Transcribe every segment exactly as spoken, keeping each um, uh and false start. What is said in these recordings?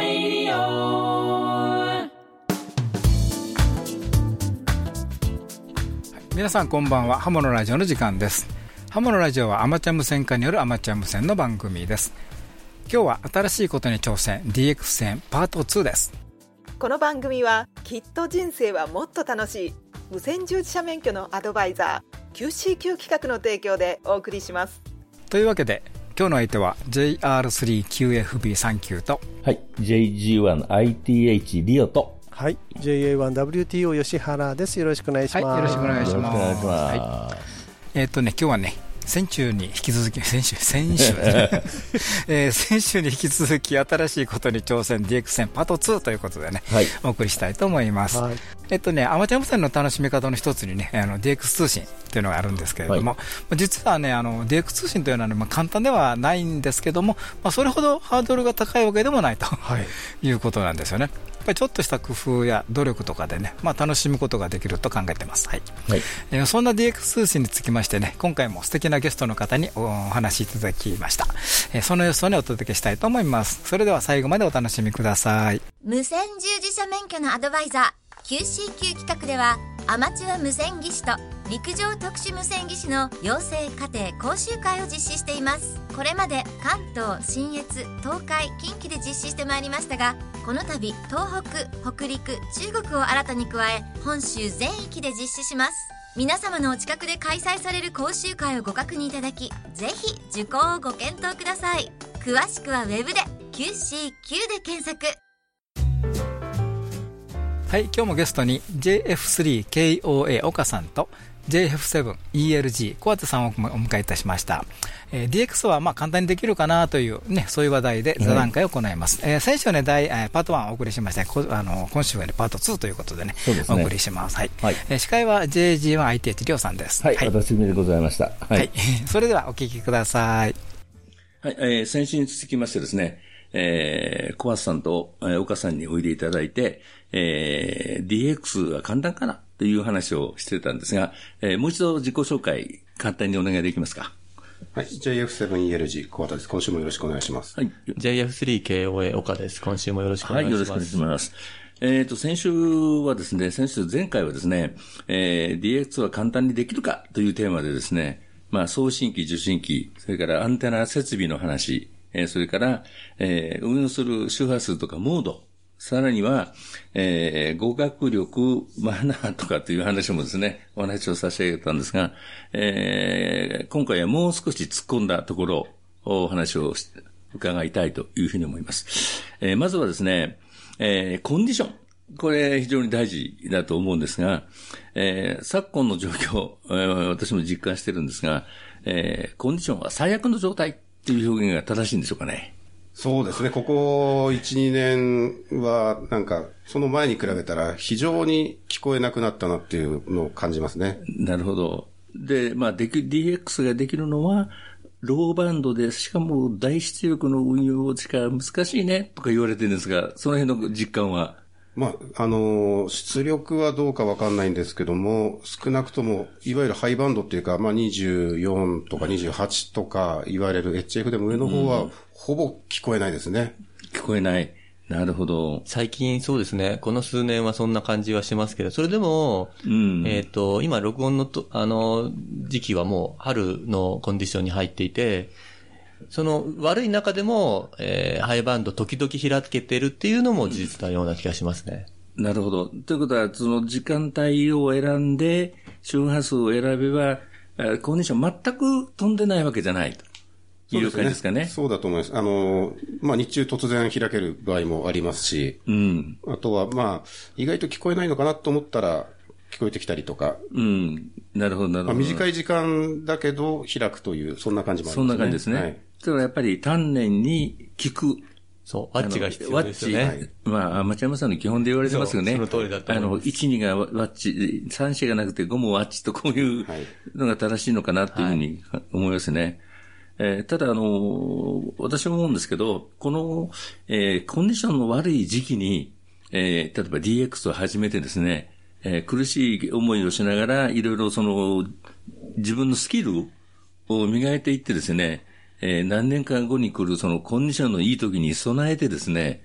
皆さんこんばんは。ハモのラジオの時間です。ハモのラジオはアマチュア無線化によるアマチュア無線の番組です。今日は新しいことに挑戦 ディーエックス 編パートツーです。 この番組はきっと人生はもっと楽しい無線従事者免許のアドバイザー キューシーキュー 企画の提供でお送りします。 というわけで今日の相手は ジェイアールスリーキューエフビーさんきゅう とはい ジェイジーワンアイティーエイチ リオとはい、ジェイエーワンダブリューティーオー 吉原です。よろしくお願いします。 はい、よろしくお願いします。 よろしくお願いします。 はい、えー、っとね、今日はね、先週に引き続き、先週、先週、ねえー、先週に引き続き新しいことに挑戦 ディーエックス 編パートツーということでね、はい、お送りしたいと思います。はい、えっとね、アマチュア無線の楽しみ方の一つにね、あの ディーエックス 通信というのがあるんですけれども、はい、実はね、あの ディーエックス 通信というのは、ね、まあ、簡単ではないんですけども、まあ、それほどハードルが高いわけでもないと、はい、いうことなんですよね。やっぱりちょっとした工夫や努力とかでね、まあ、楽しむことができると考えています。はいはい、えー、そんな ディーエックス 通信につきましてね、今回も素敵なゲストの方にお話しいただきました。えー、その様子をね、お届けしたいと思います。それでは最後までお楽しみください。 無線従事者免許のアドバイザー キューシーキュー 企画ではアマチュア無線技師と陸上特殊無線技師の養成課程講習会を実施しています。これまで関東、信越、東海、近畿で実施してまいりましたが、この度東北、北陸、中国を新たに加え本州全域で実施します。皆様のお近くで開催される講習会をご確認いただき、ぜひ受講をご検討ください。詳しくはウェブで キューシーキュー で検索。 はい、今日もゲストに ジェイエフスリーケーオーエー 岡さんと ジェイエフセブンイーエルジー 小畑さんをお迎えいたしました。えー、ディーエックス はまあ簡単にできるかなという、ね、そういう話題で座談会を行います。はい、えー、先週ね、第、えー、パートワンをお送りしました。あの今週は、ね、パートツーということでね、でねお送りします。はい、はい、えー、司会は ジェイジーワンアイティーエイチ リオさんです。 はい、はい、私でございました。はい、はい、 それではお聞きください。 はい、えー、先週に続きましてですね、えー、小畑さんと、えー、岡さんにおいでいただいて、えー、ディーエックス は簡単かなという話をしてたんですが、えー、もう一度自己紹介簡単にお願いできますか。 はい、ジェイエフセブンイーエルジー 小畑です。今週もよろしくお願いします。はい、 ジェイエフスリーケーオーエー 岡です。今週もよろしくお願いします。はい、よろしくお願いします。 えっと、先週はですね、先週前回はですね、えー、ディーエックス は簡単にできるかというテーマでですね、まあ、送信機、受信機、それからアンテナ設備の話、えー、それから、えー、運用する周波数とかモード、さらには、えー、語学力、マナーとかという話もですね、お話を差し上げたんですが、えー、今回はもう少し突っ込んだところ、お話を伺いたいというふうに思います。えー、まずはですね、えー、コンディション。これ非常に大事だと思うんですが、えー、昨今の状況、えー、私も実感してるんですが、えー、コンディションは最悪の状態っていう表現が正しいんでしょうかね。 そうですね。ここいち、にねんはなんかその前に比べたら非常に聞こえなくなったなっていうのを感じますね。 なるほど。で、まあでき ディーエックス ができるのはローバンドで、しかも大出力の運用しか難しいねとか言われてるんですが、その辺の実感は。 まあ、あの、出力はどうかわかんないんですけども、少なくとも、いわゆるハイバンドっていうか、まあにじゅうよんとかにじゅうはちとか言われる エイチエフ でも上の方は、ほぼ聞こえないですね、 うん。聞こえない。なるほど。 最近そうですね、この数年はそんな感じはしますけど、それでも、うん、えっと、今録音のと、あの、時期はもう春のコンディションに入っていて、その悪い中でも、えー、ハイバンド時々開けてるっていうのも事実なような気がしますね。 なるほど。ということは、その時間帯を選んで、周波数を選べば、コンディション全く飛んでないわけじゃないという感じですかね。 そうだと思います。あの、まあ、日中突然開ける場合もありますし、うん、あとは、まあ、意外と聞こえないのかなと思ったら、聞こえてきたりとか。 うん。なるほど、なるほど。まあ、 短い時間だけど開くという、そんな感じもありますね。 そんな感じですね。はい。だからやっぱり丹念に聞く。 そう、ワッチが必要ですよね。 ワッチ。まあ、アマチュア無線の基本で言われてますよね。 その通りだと思います。 あの、いち、にがワッチ、さん、よんがなくてごもワッチとこういうのが正しいのかなというふうに思いますね。はい、えー、ただ、あの、私も思うんですけど、この、えー、コンディションの悪い時期に、えー、例えば ディーエックス を始めてですね、えー、苦しい思いをしながら、いろいろその、自分のスキルを磨いていってですね、えー、何年間後に来るそのコンディションのいい時に備えてですね、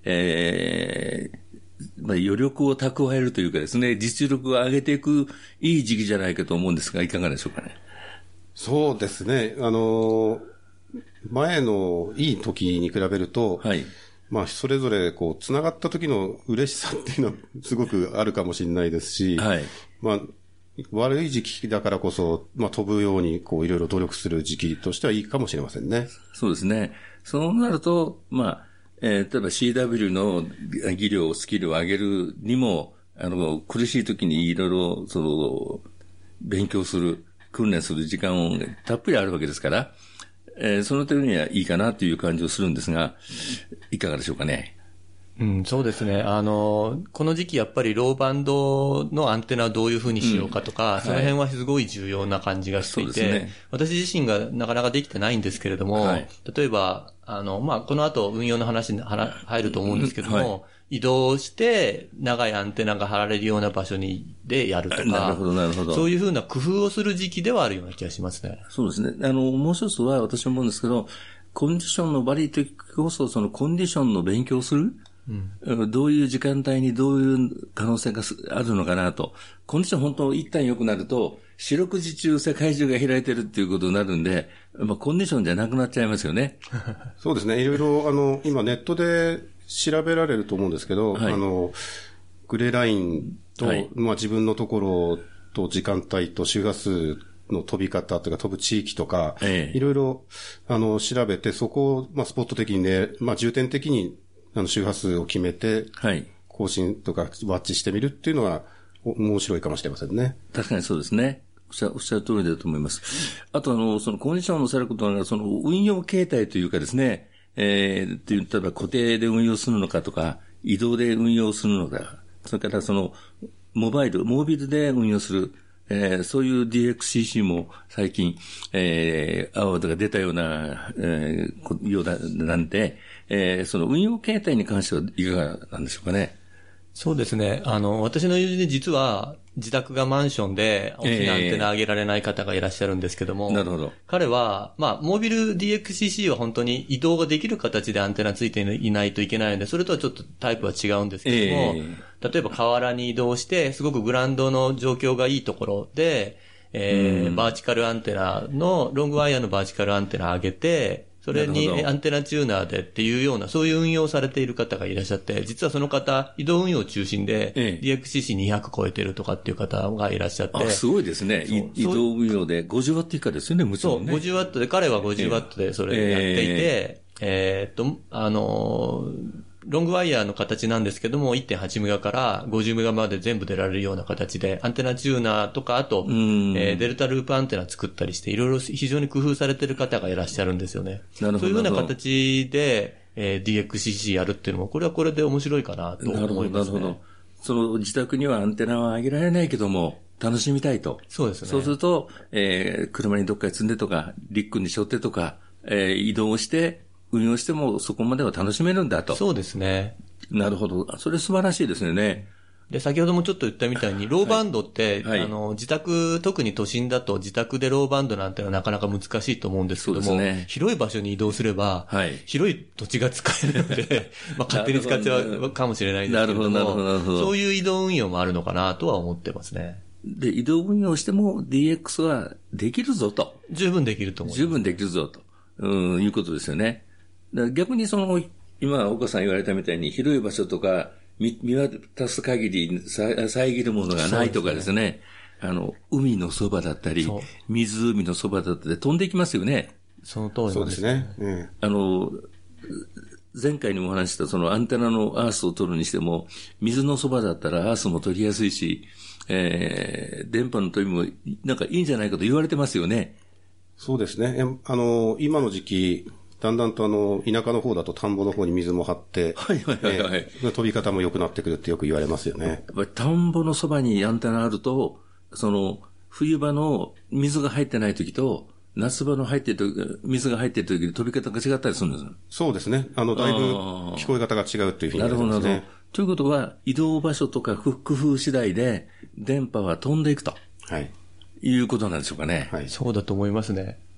えー、まあ、余力を蓄えるというかですね、実力を上げていくいい時期じゃないかと思うんですが、いかがでしょうかね。 そうですね。あの、前のいい時に比べると、はい。まあ、それぞれ、こう、繋がった時の嬉しさっていうのはすごくあるかもしれないですし、はい。まあ、悪い時期だからこそ、まあ、飛ぶように、こう、いろいろ努力する時期としてはいいかもしれませんね。 そうですね。そうなると、まあ、えー、例えば シーダブリュー の技量、スキルを上げるにも、あの、苦しい時にいろいろ、その、勉強する、訓練する時間をたっぷりあるわけですから、えー、その点にはいいかなという感じをするんですが、いかがでしょうかね。 うん、そうですね。あの、この時期やっぱりローバンドのアンテナをどういうふうにしようかとか、うん、その辺はすごい重要な感じがしていて、はいね、私自身がなかなかできてないんですけれども、はい、例えば、あの、まあ、この後運用の話に入ると思うんですけども、はい、移動して長いアンテナが張られるような場所にでやるとか、 なるほど、なるほど。 そういうふうな工夫をする時期ではあるような気がしますね。 そうですね。あの、もう一つは私は思うんですけど、コンディションのバリとこそ、そのコンディションの勉強する、うん、どういう時間帯にどういう可能性があるのかなと。コンディション本当一旦良くなると、四六時中世界中が開いてるっていうことになるんで、まあ、コンディションじゃなくなっちゃいますよね。 そうですね。いろいろ、あの、今ネットで調べられると思うんですけど、はい、あの、グレーラインと、はい、まあ自分のところと時間帯と周波数の飛び方というか飛ぶ地域とか、ええ、いろいろ、あの、調べて、そこを、まあスポット的にね、まあ重点的にあの周波数を決めて、はい。更新とかワッチしてみるっていうのは面白いかもしれませんね。 確かにそうですね。おっしゃ、おっしゃる通りだと思います。あとあの、そのコンディションのされることは、その運用形態というかですね、えー、って言ったら固定で運用するのかとか、移動で運用するのか、それからその、モバイル、モービルで運用する、えー、そういう ディーエックスシーシー も最近、えー、アワードが出たような、えー、ようだ、なんで、えー、その運用形態に関してはいかがなんでしょうかね。 そうですね。あの、私の友人で実は自宅がマンションで大きなアンテナ上げられない方がいらっしゃるんですけども、えー、 なるほど。 彼は、まあ、モービル ディーエックスシーシー は本当に移動ができる形でアンテナついていないといけないので、それとはちょっとタイプは違うんですけども、えー、例えば河原に移動して、すごくグラウンドの状況がいいところで、えー、バーチカルアンテナの、ロングワイヤーのバーチカルアンテナ上げて、それにアンテナチューナーでっていうような、そういう運用をされている方がいらっしゃって、実はその方、移動運用中心で、ディーエックスシーシーにひゃく 超えてるとかっていう方がいらっしゃって。 あ、すごいですね。移動運用でごじゅうワット以下ですよね、もちろんね。 そう、ごじゅうワットで、彼はごじゅうワットでそれやっていて、えー、えー、っと、あのー、ロングワイヤーの形なんですけども、いってんはちメガからごじゅうメガまで全部出られるような形で、アンテナチューナーとか、あと、えー、デルタループアンテナ作ったりして、いろいろ非常に工夫されてる方がいらっしゃるんですよね。なるほど。そういうような形で、えー、ディーエックスシーシー やるっていうのも、これはこれで面白いかなと思いますね。なるほど、なるほど。 その自宅にはアンテナは上げられないけども、楽しみたいと。 そうですね。 そうすると、えー、車にどっかに積んでとか、リックに背負ってとか、えー、移動して、運用してもそこまでは楽しめるんだと。 そうですね。 なるほど。それ素晴らしいですよね。 で、先ほどもちょっと言ったみたいに、ローバンドって、はい、あの、自宅、特に都心だと自宅でローバンドなんてのはなかなか難しいと思うんですけども、そうですね、広い場所に移動すれば、はい、広い土地が使えるので、まあ勝手に使っちゃうかもしれないですけども、なるほど、なるほど。そういう移動運用もあるのかなとは思ってますね。 で、移動運用しても ディーエックス はできるぞと。 十分できると思います。 十分できるぞと。うん、いうことですよね。逆にその、今、岡さん言われたみたいに、広い場所とか、見、見渡す限り、遮るものがないとかですね。あの、海のそばだったり、湖のそばだったり、飛んでいきますよね。 その通りです。 そうですね。うん、 あの、前回にもお話したそのアンテナのアースを取るにしても、水のそばだったらアースも取りやすいし、えー、電波の飛びもなんかいいんじゃないかと言われてますよね。 そうですね。あの、今の時期、だんだんとあの、田舎の方だと田んぼの方に水も張って、はいはいはい、はいえー、飛び方も良くなってくるってよく言われますよね。 やっぱり田んぼのそばにアンテナあると、その、冬場の水が入ってない時と、夏場の入ってる時、水が入ってる時に飛び方が違ったりするんです。 そうですね。あの、だいぶ聞こえ方が違うっていうふうに言われてますね。なるほど、なるほど。 ということは、移動場所とか工夫次第で、電波は飛んでいくと。はい。いうことなんでしょうかね。 はい。そうだと思いますね。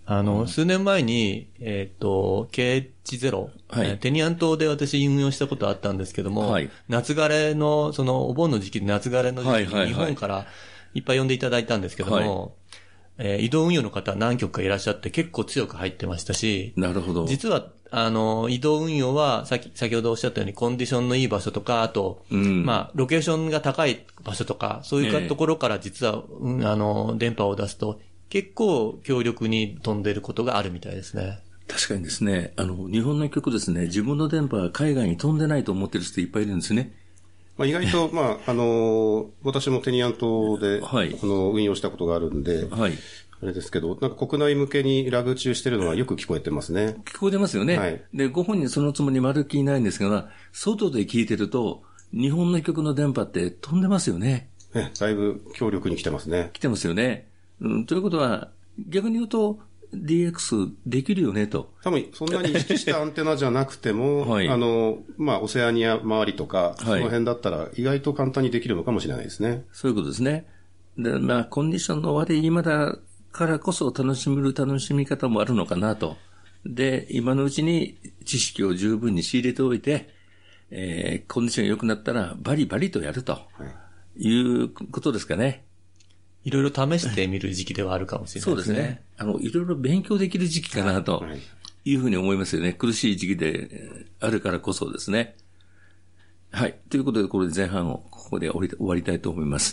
あの、うん、数年前に、えっ、ー、と、ケーエイチゼロ、はい、テニアン島で私運用したことあったんですけども、はい、夏枯れの、その、お盆の時期で夏枯れの時期に日本からいっぱい呼んでいただいたんですけども、はいえー、移動運用の方何局かいらっしゃって結構強く入ってましたし、 なるほど。 実は、あの、移動運用は、さき、先ほどおっしゃったようにコンディションのいい場所とか、あと、うん、まあ、ロケーションが高い場所とか、そういうところから実は、うん、あの、電波を出すと、結構強力に飛んでいることがあるみたいですね。 確かにですね、あの、日本の局ですね、自分の電波が海外に飛んでないと思ってる人いっぱいいるんですね。 まあ、意外と、まあ、あの、私もテニアン島で、はい、あの、運用したことがあるんで、はい。あれですけど、なんか国内向けにラグ中してるのはよく聞こえてますね。 聞こえてますよね。はい。で、ご本人そのつもり丸気ないんですが、外で聞いてると、日本の局の電波って飛んでますよね。 え、だいぶ強力に来てますね。 来てますよね。うん、ということは、逆に言うと、ディーエックス できるよねと。 多分、そんなに意識したアンテナじゃなくても、はい、あの、まあ、オセアニア周りとか、その辺だったら意外と簡単にできるのかもしれないですね。 そういうことですね。で、まあ、コンディションの悪い今だからこそ楽しめる楽しみ方もあるのかなと。で、今のうちに知識を十分に仕入れておいて、えー、コンディション良くなったらバリバリとやるということですかね。 いろいろ試してみる時期ではあるかもしれないですね。そうですね。 あの、いろいろ勉強できる時期かなというふうに思いますよね。苦しい時期であるからこそですね。はい。ということで、これで前半をここで終わりたいと思います。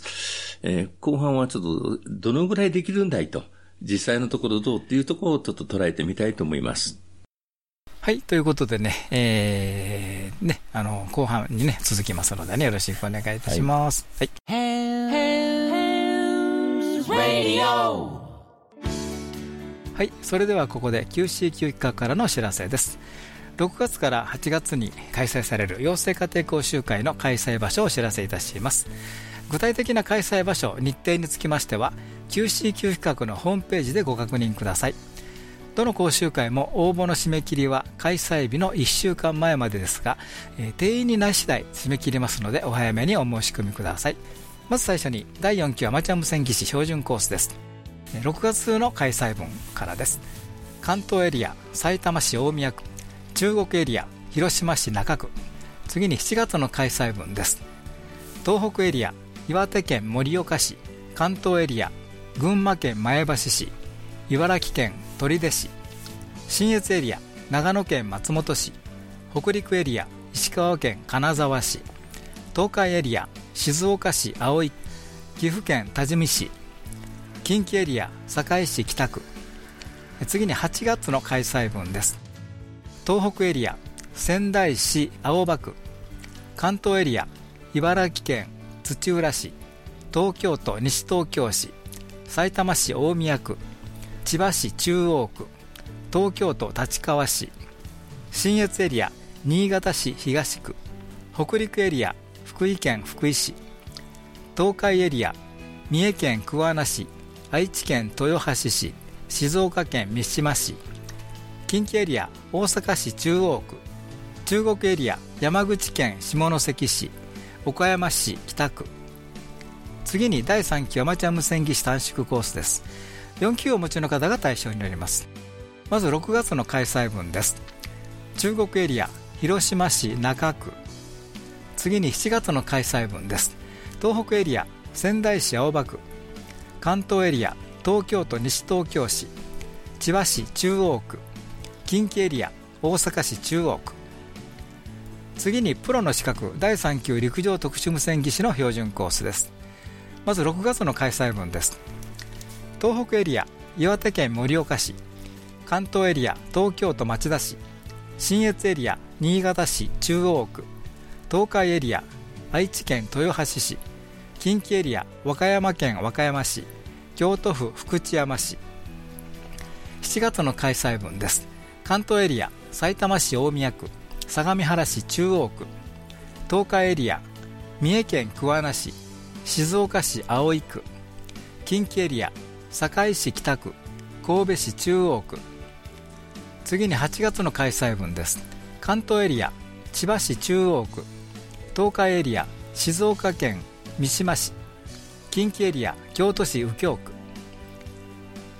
えー、後半はちょっとどのぐらいできるんだいと、実際のところどうっていうところをちょっと捉えてみたいと思います。 はい。ということでね、えー、ね、あの、後半にね、続きますのでね、よろしくお願いいたします。はい。はい。それではここで キューシーキュー 企画からのお知らせです。ろくがつからはちがつに開催される養成家庭講習会の開催場所をお知らせいたします。具体的な開催場所、日程につきましては キューシーキュー 企画のホームページでご確認ください。どの講習会も応募の締め切りは開催日のいっしゅうかんまえまでですが、えー、定員になり次第締め切りますのでお早めにお申し込みください。まず最初にだいよんきアマチュア無線技師標準コースです。ろくがつの開催分からです。関東エリア、さいたま市大宮区、中国エリア、広島市中区。次にしちがつの開催分です。東北エリア、岩手県盛岡市、関東エリア、群馬県前橋市、茨城県取手市、信越エリア、長野県松本市、北陸エリア、石川県金沢市、東海エリア、静岡市葵区、岐阜県多治見市、近畿エリア、堺市北区。次にはちがつの開催分です。東北エリア、仙台市青葉区、関東エリア、茨城県土浦市、東京都西東京市、さいたま市大宮区、千葉市中央区、東京都立川市、信越エリア、新潟市東区、北陸エリア、福井県福井市、東海エリア、三重県桑名市、愛知県豊橋市、静岡県三島市、近畿エリア、大阪市中央区、中国エリア、山口県下関市、岡山市北区。次にだいさんきアマチュア無線技師短縮コースです。よんきゅうをお持ちの方が対象になります。まずろくがつの開催分です。中国エリア、広島市中区。次にしちがつの開催分です。東北エリア、仙台市青葉区、関東エリア、東京都西東京市、千葉市中央区、近畿エリア、大阪市中央区。次にプロの資格だいさんきゅう陸上特殊無線技師の標準コースです。まずろくがつの開催分です。東北エリア、岩手県盛岡市、関東エリア、東京都町田市、信越エリア、新潟市中央区、東海エリア、愛知県豊橋市、近畿エリア、和歌山県和歌山市、京都府福知山市。しちがつの開催分です。関東エリア、さいたま市大宮区、相模原市中央区、東海エリア、三重県桑名市、静岡市葵区、近畿エリア、堺市北区、神戸市中央区。次にはちがつの開催分です。関東エリア、千葉市中央区、東海エリア、静岡県三島市、近畿エリア、京都市右京区。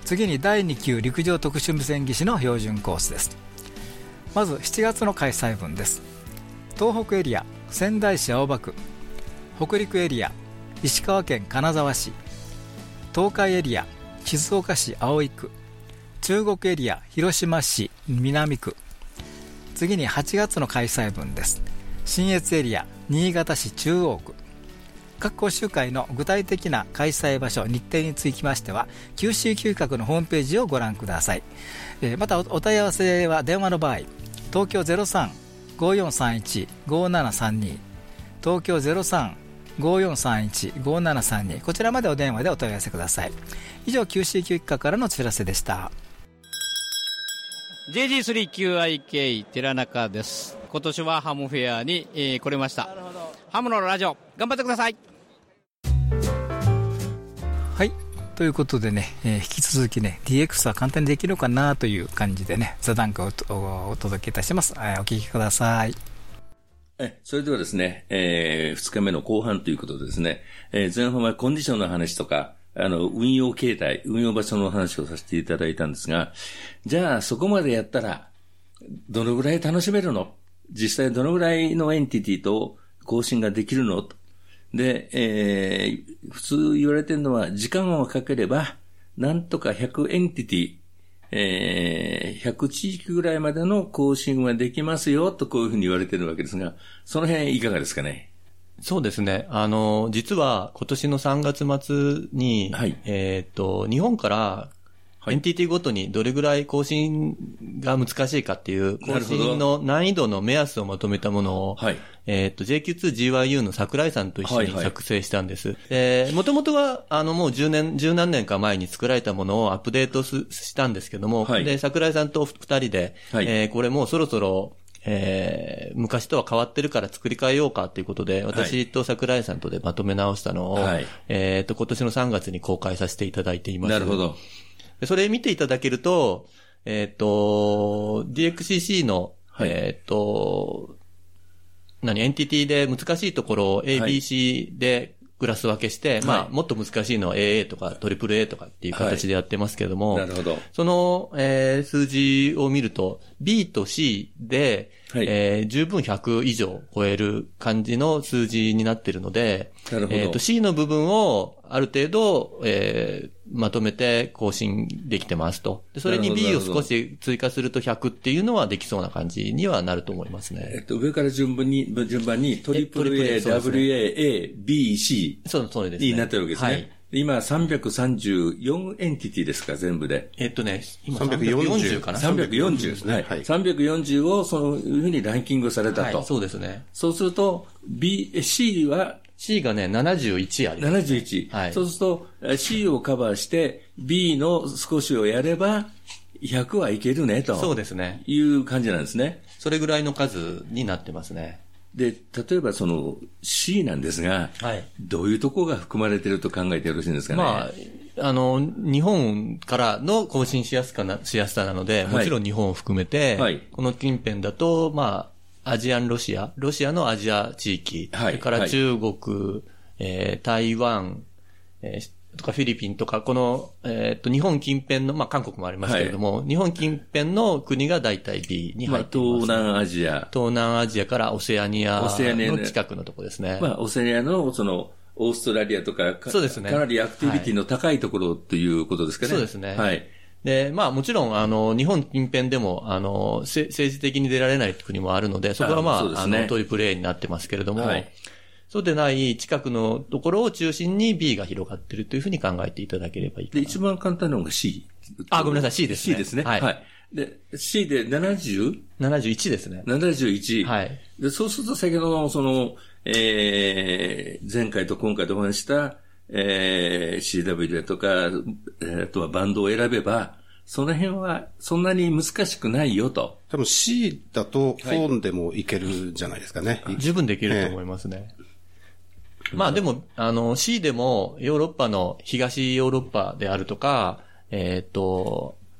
次にだいに級陸上特殊無線技師の標準コースです。まずしちがつの開催分です。東北エリア仙台市青葉区、北陸エリア石川県金沢市、東海エリア静岡市葵区、中国エリア広島市南区。次にはちがつの開催分です。信越エリア新潟市中央区。各講習会の具体的な開催場所、日程につきましては キューシーキュー 企画のホームページをご覧ください。えー、また お, お問い合わせは電話の場合、東京 ゼロさん ごーよんさんいち ごーななさんに、東京 ゼロさん ごーよんさんいち ごーななさんに、こちらまでお電話でお問い合わせください。以上 キューシーキュー 企画からのお知らせでした。 ジェイジースリーキューアイケー 寺中です。今年はハムフェアに、えー、来れました。ハムのラジオ頑張ってください。 はい、ということでね、えー、引き続きね ディーエックス は簡単にできるのかなという感じでね、座談会を お, お届けいたします。えー、お聞きください。 えそれではですね、えー、ふつかめの後半ということでですね、えー、前半はコンディションの話とか、あの、運用形態、運用場所の話をさせていただいたんですが、じゃあそこまでやったら、どのぐらい楽しめるの？実際どのぐらいのエンティティと更新ができるの？で、えー、普通言われてるのは、時間をかければ、なんとかひゃくエンティティ、えー、ひゃく地域ぐらいまでの更新はできますよ、とこういうふうに言われてるわけですが、その辺いかがですかね。 そうですね。あの、実は今年のさんがつ末に、はい、えっと、日本から、エンティティごとにどれぐらい更新が難しいかっていう更新の難易度の目安をまとめたものを、はい、えっと ジェイキューツージーワイユー の桜井さんと一緒に作成したんです。もともとはあのもうじゅうねん、十何年か前に作られたものをアップデートしたんですけども、はい、で桜井さんと二人で、はい、えー、これもうそろそろえー、昔とは変わってるから作り変えようかということで、私と桜井さんとでまとめ直したのを、はい、えっと今年のさんがつに公開させていただいています。 なるほど。 それ見ていただけると、えっと、ディーエックスシーシー の、はい、えっと、何、エンティティで難しいところを エービーシー でクラス分けして、はい、まあ、もっと難しいのは エーエー とか トリプルエー とかっていう形でやってますけども、 はい、なるほど。 その、えー、数字を見ると、B と C で、はい、えー、十分ひゃく以上超える感じの数字になっているので、 なるほど。 えっと、C の部分をある程度、えー、まとめて更新できてますと。でそれに B を少し追加するとひゃくっていうのはできそうな感じにはなると思いますね。 えっと、上から順番に、順番にトリプル A、ダブリューエー、A、B、C そうそうですね。 になってるわけですね。はい。今さんびゃくさんじゅうよんエンティティですか、全部で。 えっとね、今さんびゃくよんじゅうかな。 さんびゃくよんじゅうですね。はい。さんびゃくよんじゅうをそういうふうにランキングされたと。 はい、そうですね。 そうすると、B、C は、 C がね、ななじゅういちあります。 ななじゅういち。はい。そうすると、C をカバーして、B の少しをやれば、ひゃくはいけるね、と。 そうですね。 いう感じなんですね。 それぐらいの数になってますね。 で、例えばその C なんですが、はい、どういうところが含まれていると考えてよろしいんですかね。 まあ、あの、日本からの更新しやすかな、しやすさなので、もちろん日本を含めて、はい、この近辺だと、まあ、アジアンロシア、ロシアのアジア地域、はい、それから中国、はい、えー、台湾、えーとかフィリピンとか、この、えっと、日本近辺の、まあ、韓国もありますけれども、はい、日本近辺の国が大体 B に入っています、ね。まあ、 東南アジア。 東南アジアからオセアニアの近くのところですね。 まあ、オセアニアの、その、オーストラリアとか、 そうですね。 かなりアクティビティの高いところということですかね。 そうですね。 はい。 で、まあもちろん、あの、日本近辺でも、あの、政治的に出られない国もあるので、そこはまあ、あ, あの、トリプル A になってますけれども、はい、そうでない近くのところを中心に B が広がっているというふうに考えていただければいいかな。 で、一番簡単なのが C。 あ、ごめんなさい、C ですね。 C ですね。はい。はい、で、C で ななじゅう? ななじゅういちですね。 ななじゅういち。 はい。 で、そうすると先ほどのその、えー、前回と今回とお話した、えー、シーダブリュー とか、えー、あとはバンドを選べば、その辺はそんなに難しくないよと。 多分 C だとフォンでもいけるじゃないですかね。 はい、十分できると思いますね。えーまあでも、あの、C でもヨーロッパの東ヨーロッパであるとか、えっと、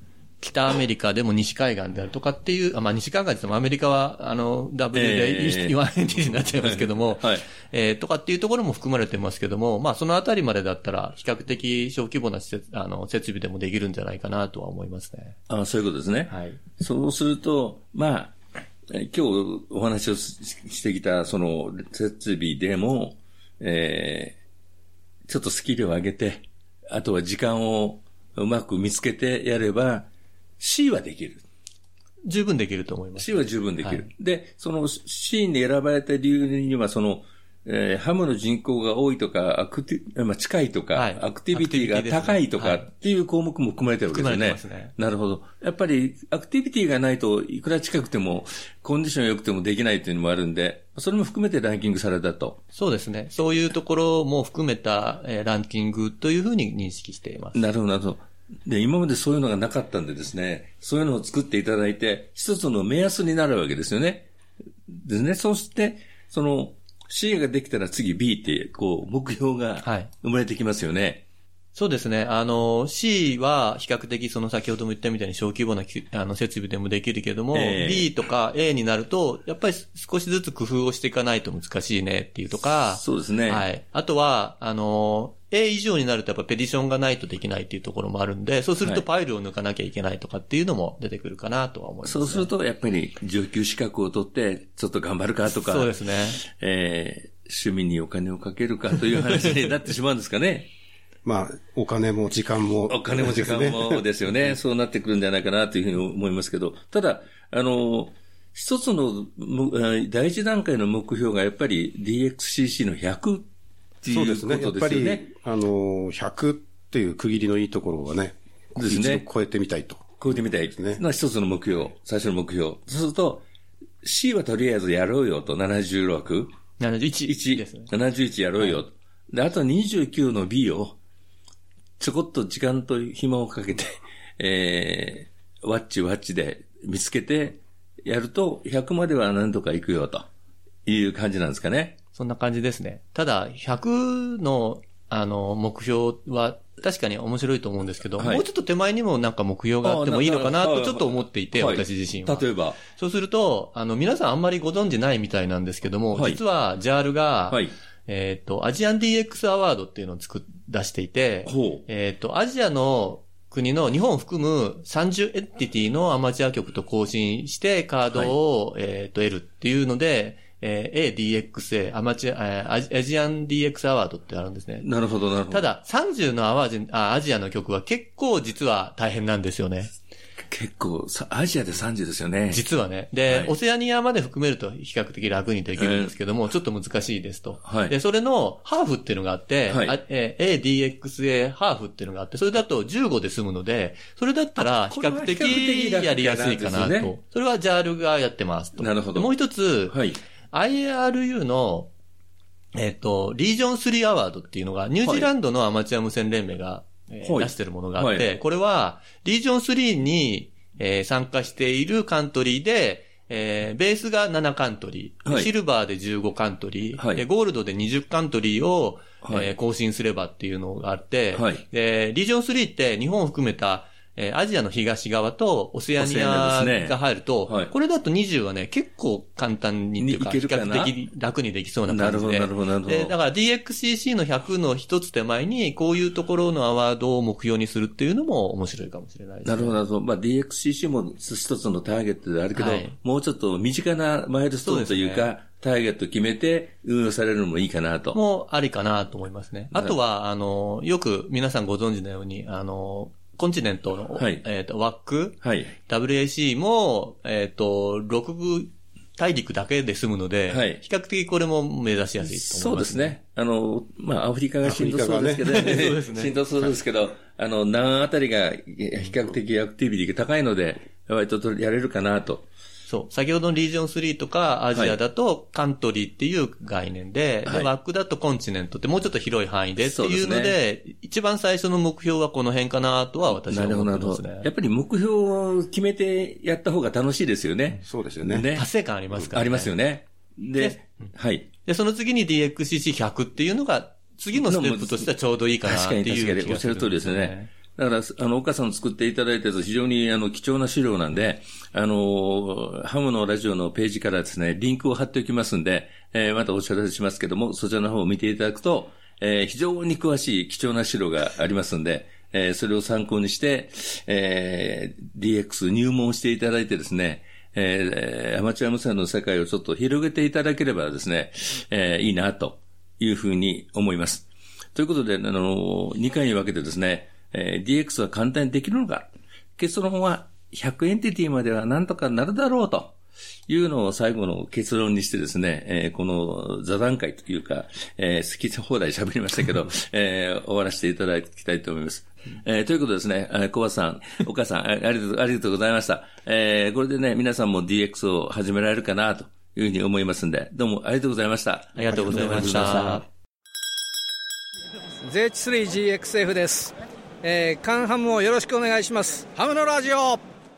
北アメリカでも西海岸であるとかっていう、あまあ西海岸でもアメリカは、あの、ダブリュー で言わないになっちゃいますけども、はい、えー、とかっていうところも含まれてますけども、まあそのあたりまでだったら、比較的小規模な施設、あの、設備でもできるんじゃないかなとは思いますね。 ああ、そういうことですね。はい。そうすると、まあ、今日お話をしてきた、その、設備でも、えー、ちょっとスキルを上げて、あとは時間をうまく見つけてやれば、C はできる。 十分できると思います。 C は十分できる。はい、で、その C に選ばれた理由には、その、えー、ハムの人口が多いとか、アクティ、まあ、近いとか、はい、アクティビティが高いとかっていう項目も含まれてるわけですよね。含まれてますね。なるほど。やっぱり、アクティビティがないといくら近くても、コンディション良くてもできないというのもあるんで、それも含めてランキングされたと。 そうですね。そういうところも含めた、えー、ランキングというふうに認識しています。 なるほど、なるほど。で、今までそういうのがなかったんでですね、そういうのを作っていただいて、一つの目安になるわけですよね。ですね。そして、その、C ができたら次 B って、こう、目標が生まれてきますよね。はい、 そうですね。あの、C は比較的その先ほども言ったみたいに小規模なあの設備でもできるけども、えー、B とか A になると、やっぱり少しずつ工夫をしていかないと難しいねっていうとか、 そうですね。 はい。あとは、あの、A 以上になるとやっぱペディションがないとできないっていうところもあるんで、そうするとファイルを抜かなきゃいけないとかっていうのも出てくるかなとは思います、ね。 そうするとやっぱり上級資格を取ってちょっと頑張るかとか、 そうですね。 えー、趣味にお金をかけるかという話になってしまうんですかね。 まあ、お金も時間も、 お金も時間もですよね。そうなってくるんじゃないかなというふうに思いますけど、ただ、あの、一つの第一段階の目標がやっぱり ディーエックスシーシー のひゃくっていうことですよね。 そうですね。やっぱり、あの、ひゃくっていう区切りのいいところはね、ですね。超えてみたいと。 超えてみたいですね。一つの目標、最初の目標。そうすると、C はとりあえずやろうよと、ななじゅうろく。 ななじゅういちですね。 ななじゅういちやろうよ。はい、で、あとにじゅうきゅうの B を、ちょこっと時間と暇をかけて、えー、ワッチワッチで見つけてやると、ひゃくまでは何とか行くよという感じなんですかね。 そんな感じですね。ただ、ひゃくの、あの、目標は確かに面白いと思うんですけど、はい、もうちょっと手前にもなんか目標があってもいいのかなとちょっと思っていて、はい、私自身は。 例えば。 そうすると、あの、皆さんあんまりご存知ないみたいなんですけども、はい、実は ジャール が、はい、えっと、アジアン ディーエックス アワードっていうのを作っ、出していて、えっと、アジアの国の日本を含むさんじゅうエンティティのアマチュア局と交信してカードを、はい、えっと、得るっていうので、えー、エーディーエックスエー、アマチュア、えー、アジアン ディーエックス アワードってあるんですね。 なるほど、なるほど。 ただ、さんじゅうのアワーあアジアの局は結構実は大変なんですよね。 結構、アジアでさんじゅうですよね。 実はね。で、はい、オセアニアまで含めると比較的楽にできるんですけども、えー、ちょっと難しいですと。はい。で、それのハーフっていうのがあって、はい、えー、エーディーエックスエー ハーフっていうのがあって、それだとじゅうごで済むので、それだったら比較的やりやすいかなと。ね、それは ジャール がやってますと。 なるほど。 もう一つ、はい、アイアールユー の、えっと、リージョンスリーアワードっていうのが、ニュージーランドのアマチュア無線連盟が、えーはい、出してるものがあって、はい、これは、リージョンスリーに、えー、参加しているカントリーで、えー、ベースがななカントリー、はい、シルバーでじゅうごカントリー、はい、でゴールドでにじゅうカントリーを、はい、えー、更新すればっていうのがあって、はい、でリージョンスリーって日本を含めたえー、アジアの東側とオセアニアが入ると、ねはい、これだとにじゅうはね、結構簡単にっていうか、比較的楽にできそうな感じで。 なるほど、なるほど。 で、だから ディーエックスシーシー のひゃくの一つ手前に、こういうところのアワードを目標にするっていうのも面白いかもしれないですね。 なるほど、なるほど。まあ ディーエックスシーシー も一つのターゲットであるけど、はい、もうちょっと身近なマイルストーンというか、ね、ターゲット決めて運用されるのもいいかなと。 もうありかなと思いますね。あとは、あの、よく皆さんご存知のように、あの、コンチネントの、はい、えっ、ー、と、ワック、はい、ダブリューエーシー も、えっ、ー、と、ろく大陸だけで済むので、はい、比較的これも目指しやすいと思います、ね。そうですね。 あの、まあ、アフリカが浸透そうですけど、ね、そうですね。浸透そうですけど、あの、南あたりが比較的アクティビティが高いので、割とやれるかなと。 そう。先ほどのリージョンスリーとかアジアだとカントリーっていう概念で、はい、でワックだとコンチネントってもうちょっと広い範囲でっていうので、でね、一番最初の目標はこの辺かなとは私は思ってますね。なるほど、なるほど。 やっぱり目標を決めてやった方が楽しいですよね。 そうですよね。 ね。達成感ありますからね。 ありますよね。で、ではい。 で、その次に ディーエックスシーシーひゃく っていうのが、次のステップとしてはちょうどいいかなっていう気がする、ね。 確かに確かに。おっしゃる通りですね。 だから、あの、岡さん作っていただいたやつ非常にあの、貴重な資料なんで、あの、ハムのラジオのページからですね、リンクを貼っておきますんで、えー、またお知らせしますけども、そちらの方を見ていただくと、えー、非常に詳しい貴重な資料がありますんで、えー、それを参考にして、えー、ディーエックス 入門していただいてですね、えー、アマチュア無線の世界をちょっと広げていただければですね、えー、いいなというふうに思います。ということで、あの、にかいに分けてですね、えー、ディーエックス は簡単にできるのか、結論はひゃくエンティティまではなんとかなるだろうというのを最後の結論にしてですね、えー、この座談会というか、えー、好き放題喋りましたけど、えー、終わらせていただきたいと思います。えー、ということでですね、小林さん、岡さん、ありがとう、ありがとうございました。えー、これでね、皆さんも ディーエックス を始められるかなというふうに思いますんで、どうもありがとうございました。ありがとうございました。 ゼッチスリージーエックスエフ です。えー、カンハムをよろしくお願いします。ハムのラジオ。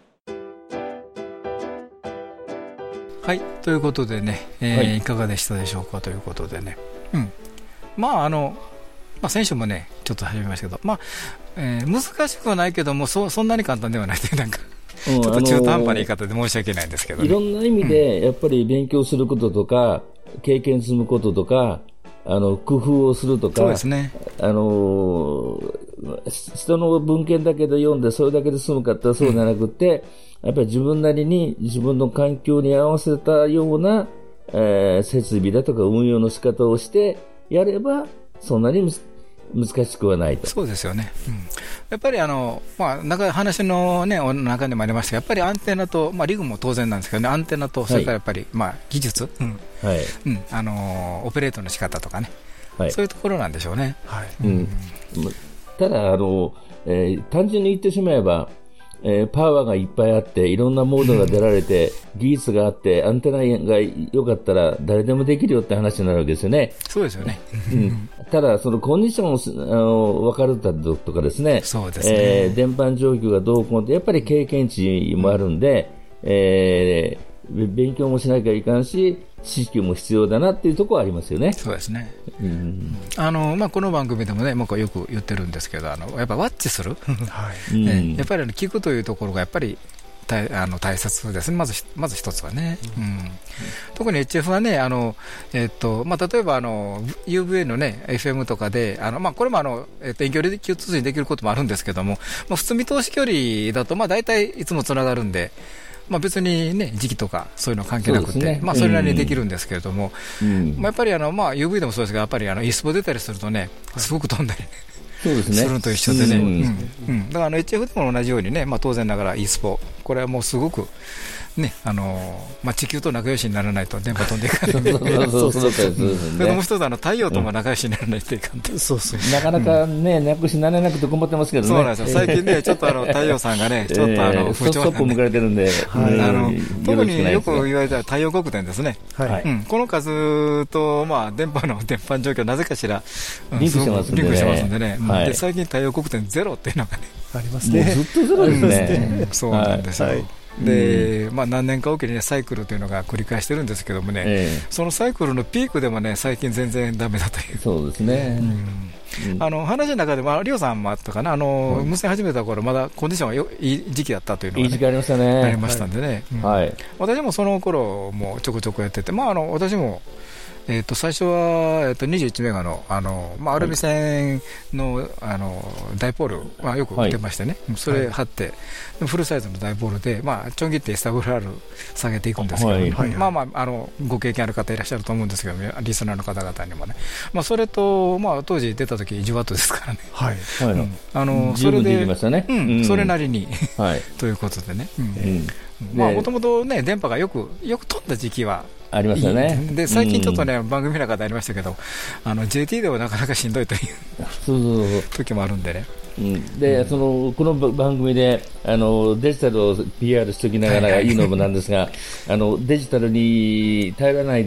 はい、ということでね、えーはい、いかがでしたでしょうかということでね、うん、まああの、まあ、先週もねちょっと始めましたけど、まあえー、難しくはないけども そ, そんなに簡単ではないというなんかちょっと中途半端な言い方で申し訳ないんですけど、ね、 いろんな意味でやっぱり勉強することとか、うん、経験積むこととかあの工夫をするとか、 そうですね、 あの人の文献だけで読んでそれだけで済むかったらそうじゃなくて、うん、やっぱり自分なりに自分の環境に合わせたような、えー、設備だとか運用の仕方をしてやればそんなに難しくはないと。 そうですよね、うん、やっぱりあの、まあ、中話の、ね、中にもありましたが、やっぱりアンテナと、まあ、リグも当然なんですけどね、アンテナと、それからやっぱり、はい、まあ、技術、うんはいうん、あのオペレートの仕方とかね、はい、そういうところなんでしょうね。はいうん、 ただあの、えー、単純に言ってしまえば、えー、パワーがいっぱいあっていろんなモードが出られて技術があってアンテナが良かったら誰でもできるよって話になるわけですよね。 そうですよね、 うん、ただそのコンディションをあの分かるとかですね、 そうですね、 えー、電波状況がどうこうってやっぱり経験値もあるんで、えー、勉強もしなきゃいかんし知識も必要だなっていうところはありますよね。 そうですね、うんあのまあ、この番組でもね僕はよく言ってるんですけど、あのやっぱワッチする、はいね、やっぱり聞くというところがやっぱり大, あの大切ですね。まずまず一つはね、うんうん、特に エイチエフ はね、あの、えーとまあ、例えばあの ユーブイエー の、ね、エフエム とかであの、まあ、これもあの、えー、と遠距離通信できることもあるんですけども、まあ、普通見通し距離だとまあ大体いつもつながるんで、まあ、別に、ね、時期とかそういうの関係なくて そ,、ねまあ、それなりにできるんですけれども、うんまあ、やっぱりあの、まあ、ユーブイ でもそうですが、やっぱりあの イースポ出たりするとね、すごく飛んだり、ねそうですね、するのと一緒でね、うんうん、だからあの エイチエフ でも同じようにね、まあ、当然ながら イースポ、これはもうすごく、ねあのまあ、地球と仲良しにならないと電波飛んでいかないそれともう一つあの太陽とも仲良しにならないといかんと、うん、そうそうなかなかね仲良しになれなくて困ってますけどね。 そうなんですよ、最近ねちょっとあの太陽さんがねちょっとあの不調なんで、 ストップを迎えてるんで、 はい、あの特によく言われた太陽光点ですね、はいうん、この数と、まあ、電波の電波状況なぜかしら、 うん、リンクしてますんでね、 リンクしてますんでね、はい、で最近太陽光点ゼロっていうのがねありますね。もうずっとゼロですね、 うん、そうなんですよ、はいでまあ、何年かおきに、ね、サイクルというのが繰り返してるんですけどもね、えー、そのサイクルのピークでもね最近全然ダメだという。 そうですね、 うんうん、あの話の中でもリオさんもあったかな、あの、うん、無線始めた頃まだコンディションがよいい時期だったというのが、ね、 いい時期ありましたね。 ありましたんでね、はいうん、私もその頃もちょこちょこやってて、まあ、あの私もえー、と最初は、えー、とにじゅういちメガの、あのまあ、アルミ線 の,、はい、あのダイポールはよく売ってましてね、はい、それ貼って、はい、フルサイズのダイポールで、まあ、ちょん切って エスダブリューアール 下げていくんですけど、はいはい、まあまあ、あのご経験ある方いらっしゃると思うんですけど、リスナーの方々にもね、まあ、それと、まあ、当時出た時いちワットですからね、はいはいうん、あのそれで、ねうん、それなりに、はい、ということでね、もともと電波がよくよく飛んだ時期はありますよね。 で最近ちょっとね、うん、番組の中でありましたけど、あの ジェーティー でもなかなかしんどいというそうそうそう時もあるんでね。 うん、で、うん、そのこの番組であのデジタルを ピーアール しておきながらいいのもなんですが、はいはい、あのデジタルに頼らないで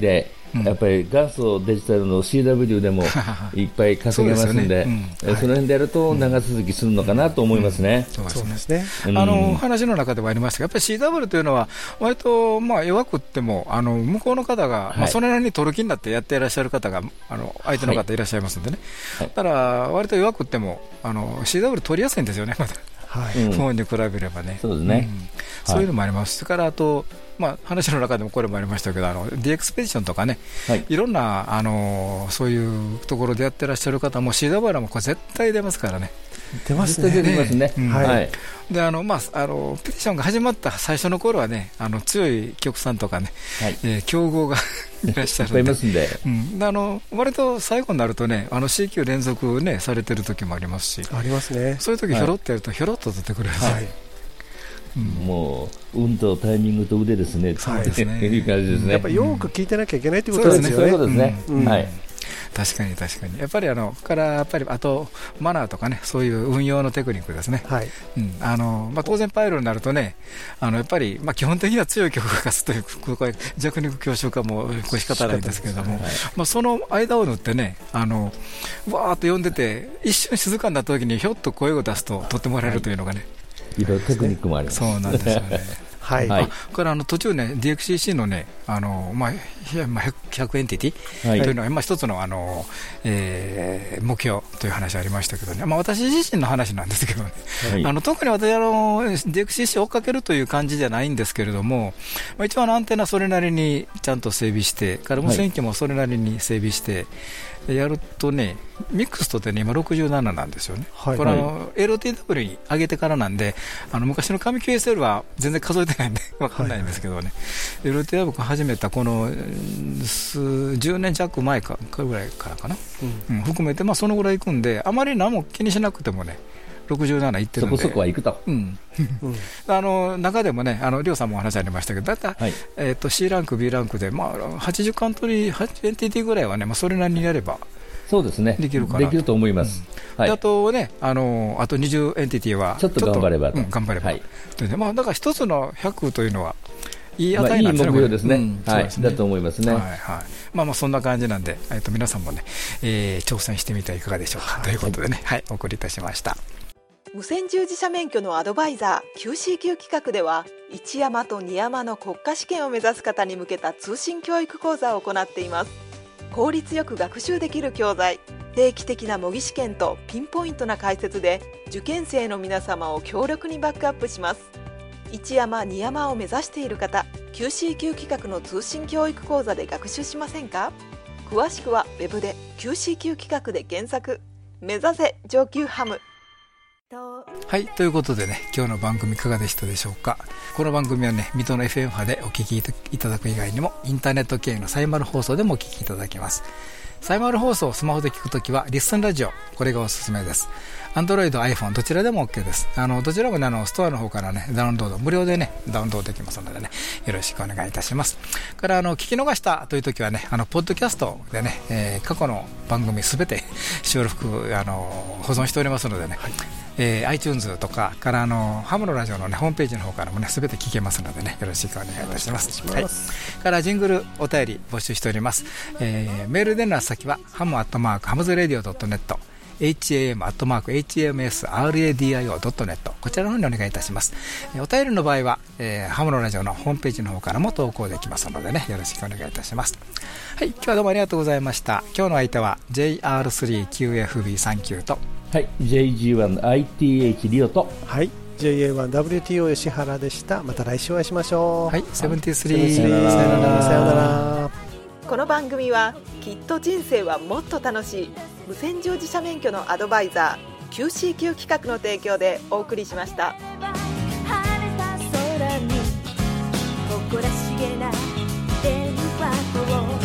うん、やっぱり元祖デジタルの シーダブリュー でもいっぱい稼げますん で, そ, で、ねうん、その辺でやると長続きするのかなと思いますね。 そうですね。あの話の中でもありましたが、やっぱり シーダブリュー というのは割とまあ弱くってもあの向こうの方が、はいまあ、それなりに取る気になってやっていらっしゃる方があの相手の方いらっしゃいますんでね、はい、だから割と弱くってもあの シーダブリュー 取りやすいんですよね、まだはい、フォンに比べればね。 そうですね、 うんそういうのもあります。それからあと、まあ、話の中でもこれもありましたけど、あの ディーエクスペディションとかね、はい、いろんなあのそういうところでやってらっしゃる方も シーダブリュー もこれ絶対出ますからね。 出ますね。 出ますね。 うんはい、であのまああのペティションが始まった最初の頃はね、あの強い局さんとかね、はいえー、競合がいらっしゃるんで、 いっぱいいますんで、 うん、であの割と最後になるとね、あの シーキュー 連続ねされてる時もありますし、 ありますね。 そういう時ひょろっとやるとひょろっと出てくるんですよ。はいうん、もう運とタイミングと腕ですね。 そうですね。 いう感じですね。 やっぱりよく聞いてなきゃいけないということですよね。 そういうことですね。 うんはい。 確かに確かにやっぱりあのからやっぱりあとマナーとかね、そういう運用のテクニックですね。はい。うんあのまあ当然パイロになるとね、あのやっぱりまあ基本的には強い曲が勝つというこれ弱肉強食化もこれ仕方ないんですけれども、はいまあその間を縫ってね、あのわーっと読んでて一瞬静かになった時にひょっと声を出すと取ってもらえるというのがね。 いろいろテクニックもあります。 そうなんですよね。 はい。 はい、これあの途中ね ディーエックスシーシー のねあのまあひゃくエンティティ、はい、というのはまあ一つのあの、えー、目標という話ありましたけどね。まあ私自身の話なんですけどね。はい、あの特に私あの ディーエックスシーシー を追っかけるという感じじゃないんですけれども、まあ一応アンテナそれなりにちゃんと整備して、から無線機もそれなりに整備して。はいやるとね、ミックスとってね、今ろくじゅうなななんですよね。はい、これあの エルティーダブリュー に上げてからなんで、あの昔の紙 キューエスエル は全然数えてないんで分かんないんですけどね、はい、エルティーダブリュー が始めたこのじゅうねん弱前かぐらいからかな、うんうん、含めて、まあ、そのぐらいいくんで、あまり何も気にしなくてもね、ろくじゅうなないってるんで、 そこそこはいくと、 うんうん、あの中でもね、あのリョウさんもお話ありましたけど、だいたい、はいえー、と C ランク、B ランクで、まあ、はちじゅうカントリー、エヌティーティー ぐらいはね、まあ、それなりにやれば。 そうですね、 できるかなできると思います、 うんはい、あとね、あのあとにじゅうエンティティはちょっと頑張ればと、 うん、頑張れば、はいでねまあ、だから一つのひゃくというのはいい値なんですね、まあ、いい目標ですね、うんはい、 ですねだと思いますね、はいはいまあ、まあそんな感じなんで、えー、と皆さんもね、えー、挑戦してみてはいかがでしょうか、はい、ということでね、はい、お送りいたしました。 無線従事者免許のアドバイザー キューシーキュー 企画では、一山と二山の国家試験を目指す方に向けた通信教育講座を行っています。効率よく学習できる教材、定期的な模擬試験とピンポイントな解説で受験生の皆様を強力にバックアップします。一山二山を目指している方、 キューシーキュー 企画の通信教育講座で学習しませんか？詳しくはウェブで キューシーキュー 企画で検索。目指せ上級ハム。 はいということでね、今日の番組いかがでしたでしょうか。この番組はね、水戸の エフエム 波でお聞きいただく以外にもインターネット経由のサイマル放送でもお聞きいただけます。サイマル放送をスマホで聞くときはリッスンラジオ、これがおすすめです。Android、iPhone どちらでも OK です。あのどちらもね、あのストアの方からねダウンロード無料でねダウンロードできますのでね、よろしくお願いいたします。からあの聞き逃したというときはね、あのポッドキャストでね、えー、過去の番組すべて収録あの保存しておりますのでね、はいえー、iTunes とかからあのハムのラジオの、ね、ホームページの方からもねすべて聞けますのでね、よろしくお願いいたします。はい、からジングルお便り募集しております。えー、メールでの先はハムアットマークハムズラディオドットネット、エイチエーエム アットマーク エイチエムエスラディオ ドットネット、 こちらの方にお願いいたします。お便りの場合は、えー、ハムのラジオのホームページの方からも投稿できますのでね、よろしくお願いいたします。はい、今日はどうもありがとうございました。今日の相手は ジェイアールスリーキューエフビーさんきゅう と、 はい、ジェイジーワンアイティーエイチ リオと、 はい、ジェイエーワンダブリューティーオー 吉原でした。また来週お会いしましょう。 はい、セブンティースリー、さよなら。さよなら。 この番組はきっと人生はもっと楽しい無線乗自社免許のアドバイザー キューシーキュー 企画の提供でお送りしました。 晴れた空に誇らしげな電波を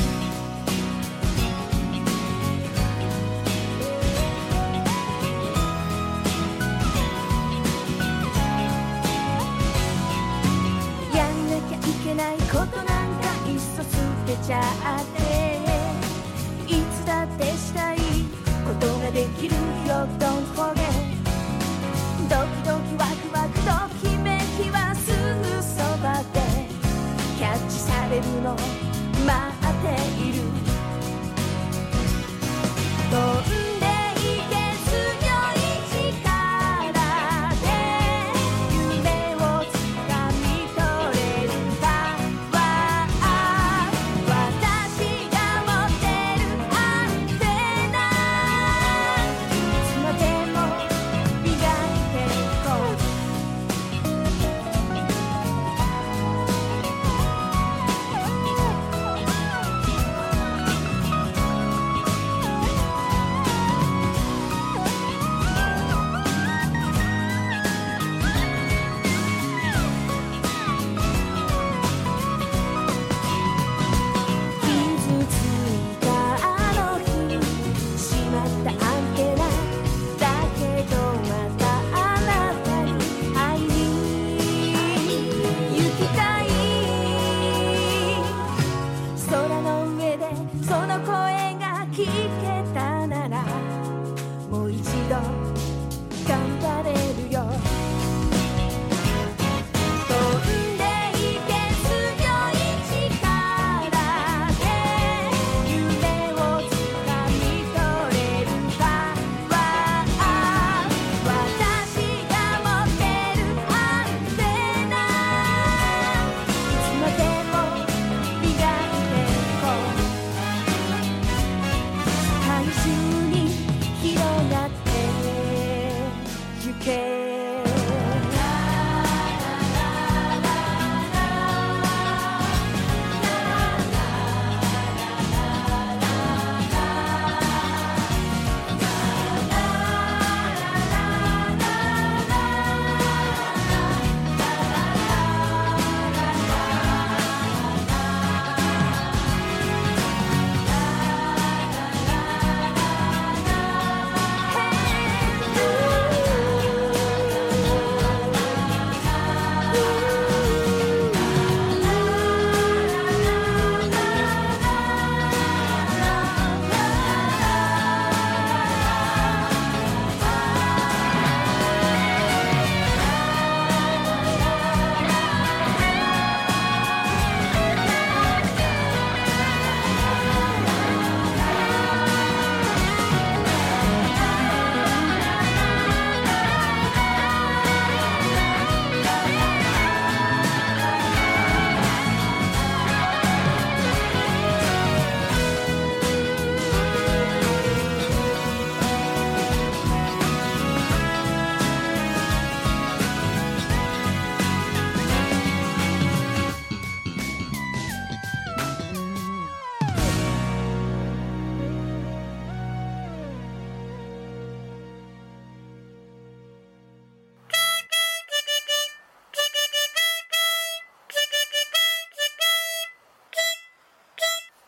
やんなきゃいけないことなんかいっそ捨てちゃっていつだってしたいことができるよ Don't forget ドキドキワクワクその声が聞けた